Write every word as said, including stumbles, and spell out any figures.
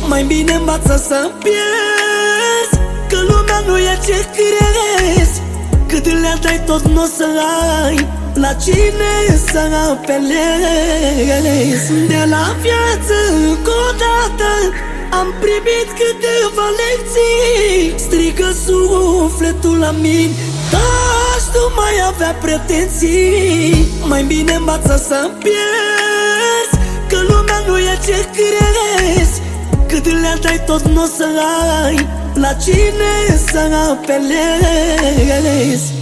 Mai bine învață să pierzi, că lumea nu e ce crezi. Cât le dai tot n-o să ai la cine să apelezi. De la viață încă o dată am primit câteva lecții. Strică sufletul la mine, dar nu mai avea pretenții. Mai bine învață să pierzi, că lumea nu e ce crezi. Cât le dai tot n-o să ai la cine să apelezi.